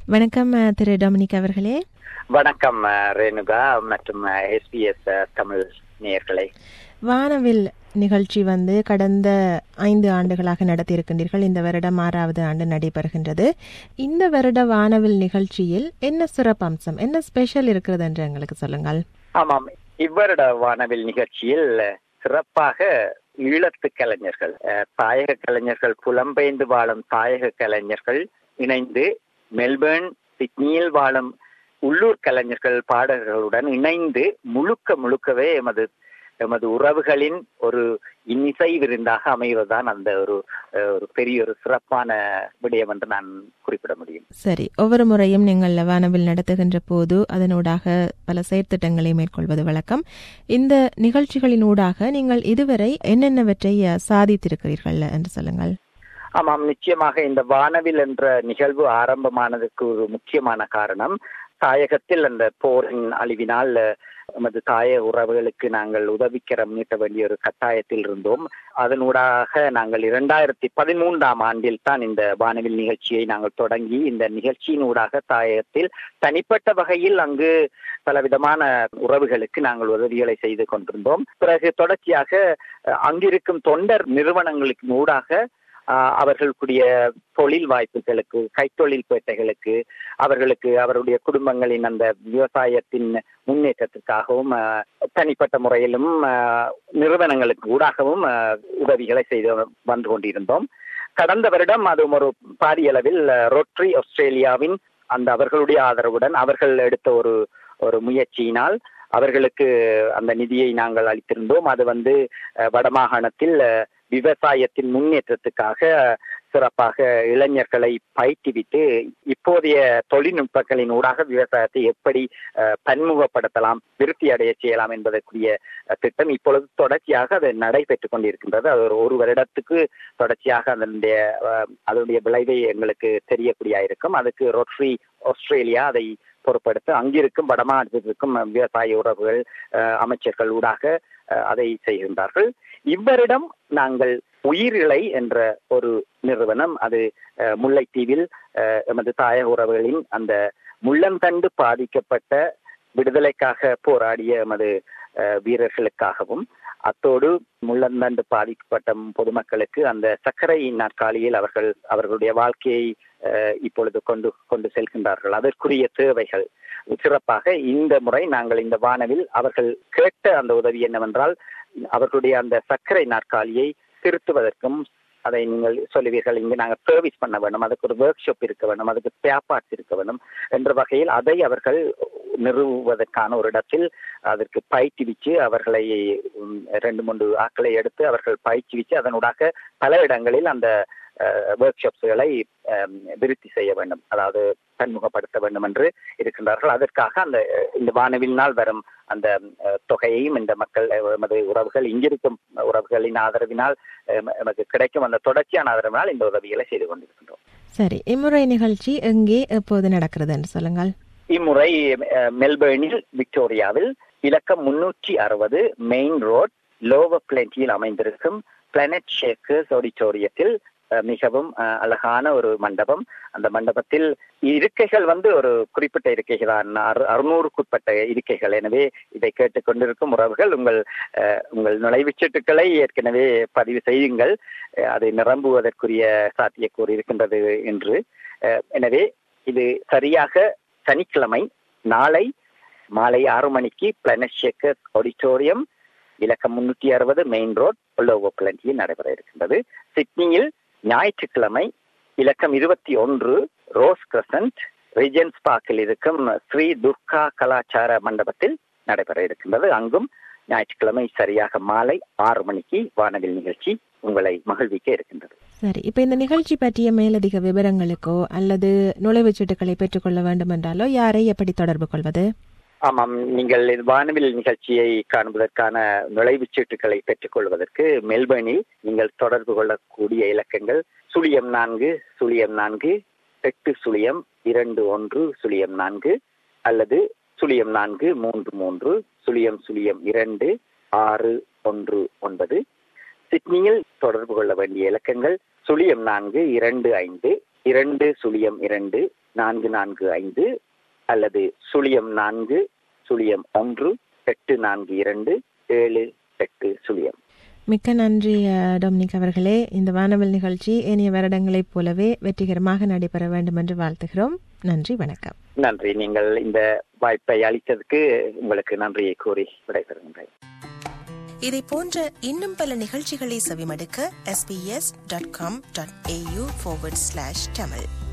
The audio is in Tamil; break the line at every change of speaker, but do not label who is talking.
வணக்கம் திரு டொமினிக் அவர்களே.
வணக்கம் ரேணுகா மற்றும் SBS தமிழ் நேயர்களே.
வானவில் நிகழ்ச்சி கடந்த 5 ஆண்டுகளாக நடத்தியிருக்கின்றீர்கள். இந்த வருடம் 6வது ஆண்டு நடைபெறுகின்றது. இந்த வருட வானவில் நிகழ்ச்சியில் என்ன சிறப்பம்சம், என்ன ஸ்பெஷல் இருக்கிறது என்று எங்களுக்கு சொல்லுங்கள்.
ஆமாம், இவ்வருட வானவில் நிகழ்ச்சியில் சிறப்பாக ஈழத்து கலைஞர்கள், தாயக கலைஞர்கள், புலம்பெயர்ந்து வாழும் தாயக கலைஞர்கள் இணைந்து மெல்பர்ன், சிட்னியில் வாழும் உள்ளூர் கலைஞர்கள், பாடகர்களுடன் இணைந்து முழுக்கவே எமது உறவுகளின் ஒரு இன்னிசை விருந்தாக அமைவதுதான் அந்த ஒரு பெரிய ஒரு சிறப்பான விடயம் என்று நான் குறிப்பிட முடியும்.
சரி, ஒவ்வொரு முறையும் நீங்கள் வானவில் நடத்துகின்ற போது அதனூடாக பல செயற்திட்டங்களை மேற்கொள்வது வழக்கம். இந்த நிகழ்ச்சிகளின் ஊடாக நீங்கள் இதுவரை என்னென்னவற்றை சாதித்திருக்கிறீர்கள் என்று சொல்லுங்கள்.
ஆமாம், நிச்சயமாக இந்த வானவில் என்ற நிகழ்வு ஆரம்பமானதுக்கு ஒரு முக்கியமான காரணம், தாயகத்தில் அந்த போரின் அழிவினால் நமது தாய உறவுகளுக்கு நாங்கள் உதவிக்கரம் நீட்ட வேண்டிய ஒரு கட்டாயத்தில் இருந்தோம். அதனூடாக நாங்கள் 2013ஆம் ஆண்டில் தான் இந்த வானவில் நிகழ்ச்சியை நாங்கள் தொடங்கி, இந்த நிகழ்ச்சியினூடாக தாயகத்தில் தனிப்பட்ட வகையில் அங்கு பலவிதமான உறவுகளுக்கு நாங்கள் உதவிகளை செய்து கொண்டிருந்தோம். பிறகு தொடர்ச்சியாக அங்கிருக்கும் தொண்டர் நிறுவனங்களுக்கு ஊடாக அவர்களுடைய தொழில் வாய்ப்புகளுக்கு, கைத்தொழில் பேட்டைகளுக்கு, அவர்களுக்கு அவருடைய குடும்பங்களின் அந்த விவசாயத்தின் முன்னேற்றத்திற்காகவும் தனிப்பட்ட முறையிலும் நிறுவனங்களுக்கு ஊடாகவும் உதவிகளை செய்து வந்து கொண்டிருந்தோம். கடந்த வருடம் அதுவும் ஒரு பாரிய அளவில் ரோட்டரி ஆஸ்திரேலியாவின் அந்த அவர்களுடைய ஆதரவுடன் அவர்கள் எடுத்த ஒரு முயற்சியினால் அவர்களுக்கு அந்த நிதியை நாங்கள் அளித்திருந்தோம். அது வடமாகாணத்தில் விவசாயத்தின் முன்னேற்றத்துக்காக சிறப்பாக இளைஞர்களை பயிற்றுவித்து இப்போதைய தொழில்நுட்பங்களின் ஊடாக விவசாயத்தை எப்படி பன்முகப்படுத்தலாம், விருத்தி அடைய செய்யலாம் என்பதற்குரிய திட்டம் இப்பொழுது தொடர்ச்சியாக அது நடைபெற்றுக் கொண்டிருக்கின்றது. அது ஒரு வருடத்துக்கு தொடர்ச்சியாக அதனுடைய விளைவை எங்களுக்கு தெரியக்கூடிய இருக்கும். அதுக்கு ரோட்டரி ஆஸ்திரேலியா அதை பொறுப்படுத்த அங்கிருக்கும் வடமாநிலத்திற்கும் விவசாய உறவுகள் அமைச்சர்கள் ஊடாக அதை செய்கின்றார்கள். இவ்வரிடம் நாங்கள் உயிரிழை என்ற ஒரு நிறுவனம், அது முல்லைத்தீவில் எமது தாயக உறவுகளின் அந்த முள்ளந்தண்டு பாதிக்கப்பட்ட விடுதலைக்காக போராடிய எமது வீரர்களுக்காகவும், அத்தோடு முள்ளந்தண்டு பாதிக்கப்பட்ட பொதுமக்களுக்கு அந்த சர்க்கரை நாற்காலியில் அவர்களுடைய வாழ்க்கையை இப்பொழுது கொண்டு செல்கின்றார்கள். அதற்குரிய தேவைகள் சிறப்பாக இந்த முறை நாங்கள் இந்த வானவில் அவர்கள் கேட்ட அந்த உதவி என்னவென்றால், அவர்களுடைய அந்த சர்க்கரை நாற்காலியை திருத்துவதற்கும், அதை நீங்கள் சொல்லுவீர்கள் இங்கு நாங்கள் சர்வீஸ் பண்ண வேண்டும், அதுக்கு ஒரு ஒர்க் ஷாப் இருக்க வேண்டும், அதுக்கு ஸ்பேர் பார்ட்ஸ் இருக்க வேண்டும் என்ற வகையில் அதை அவர்கள் நிறுவுவதற்கான ஒரு இடத்தில் அதற்கு பயிற்றுவிச்சு அவர்களை 2-3 ஆட்களை எடுத்து அவர்கள் பயிற்றுவிச்சு அதனூடாக பல இடங்களில் அந்த ஒர்க் ஷாப்ஸ்களை விருத்தி செய்ய வேண்டும், அதாவது பன்முகப்படுத்த வேண்டும் என்று இருக்கின்றார்கள். அதற்காக இந்த வானவில்னால் வரும் அந்த தொகையையும் இந்த மக்கள் எமது உறவுகள், இங்கிருக்கும் உறவுகளின் ஆதரவினால் எமக்கு கிடைக்கும் அந்த தொடர்ச்சியான ஆதரவினால் இந்த உதவிகளை செய்து கொண்டிருக்கின்றோம்.
சரி, இம்முறை நிகழ்ச்சி எங்கே எப்போது நடக்கிறது என்று சொல்லுங்கள்.
இம்முறை மெல்பர்னில், விக்டோரியாவில் இலக்கம் 360 மெயின் ரோட், லோவர் பிளென்டியில் அமைந்திருக்கும் பிளானட் ஷேக்கர்ஸ் ஆடிட்டோரியத்தில் மிகவும் அழகான ஒரு மண்டபம். அந்த மண்டபத்தில் இருக்கைகள் ஒரு குறிப்பிட்ட இருக்கைகள், 600க்குட்பட்ட இருக்கைகள். எனவே இதை கேட்டுக்கொண்டிருக்கும் உறவுகள் உங்கள் நுழைவுச்சீட்டுக்களை ஏற்கனவே பதிவு செய்யுங்கள், அதை நிரம்புவதற்குரிய சாத்தியக்கூறு இருக்கின்றது என்று. எனவே இது சரியாக சனிக்கிழமை நாளை மாலை 6 மணிக்கு பிளானட் ஷேக்கர்ஸ் ஆடிட்டோரியம், இலக்கம் 360 மெயின் ரோட், லோவர் பிளென்டியில் நடைபெற இருக்கின்றது. சிட்னியில் ஞாயிற்றுக்கிழமை இலக்கம் 21 ரோஸ் கிரசன்ட், ரிஜென்ஸ் பார்க்கில் இருக்கும் ஸ்ரீ துர்கா கலாச்சார மண்டபத்தில் நடைபெற இருக்கின்றது. அங்கும் ஞாயிற்றுக்கிழமை சரியாக மாலை 6 மணிக்கு வானவில் நிகழ்ச்சி உங்களை மகிழ்விக்க இருக்கின்றது.
சரி, இப்ப இந்த நிகழ்ச்சி பற்றிய மேலதிக விவரங்களுக்கோ அல்லது நுழைவுச்சீட்டுகளை பெற்றுக்கொள்ள வேண்டும் என்றாலோ யாரை எப்படி தொடர்பு கொள்வது?
ஆமாம், நீங்கள் வானவில் நிகழ்ச்சியை காண்பதற்கான நுழைவுச்சீட்டுகளை பெற்றுக் கொள்வதற்கு மெல்பர்னில் நீங்கள் தொடர்பு கொள்ளக்கூடிய இலக்கங்கள் 04 04 8 0 21 04 அல்லது 04 33 002 619. சிட்னியில் தொடர்பு கொள்ள வேண்டிய இலக்கங்கள் 04 25 202-445 அல்லது 04-1-842-780.
மிக்க நன்றி டொமினிக் அவர்களே. இந்த வானவில் நிகழ்ச்சி ஏனைய வருடங்களைப் போலவே வெற்றிகரமாக நடைபெற வேண்டும் என்று வாழ்த்துகிறோம். நன்றி, வணக்கம்.
நன்றி. நீங்கள் இந்த வாய்ப்பை அளித்ததற்கு உங்களுக்கு நன்றியை கூறி விடைபெறுகின்றேன்.
இதை போன்ற இன்னும் பல நிகழ்ச்சிகளை செவிமடுக்க sbs.com.au/tamil